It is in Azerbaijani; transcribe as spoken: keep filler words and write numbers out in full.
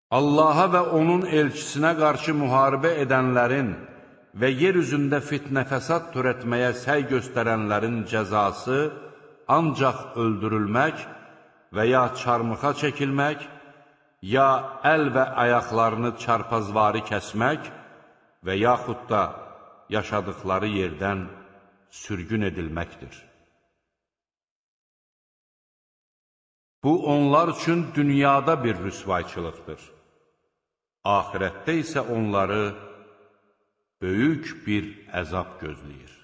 Allaha və onun elçisinə qarşı müharibə edənlərin və yer üzündə fitnə fəsad törətməyə səy göstərənlərin cəzası ancaq öldürülmək və ya çarmıxa çəkilmək, ya əl və ayaqlarını çarpazvari kəsmək və yaxud da yaşadıkları yerdən sürgün edilməkdir. Bu, onlar üçün dünyada bir rüsvayçılıqdır. Ahirətdə isə onları böyük bir əzab gözləyir.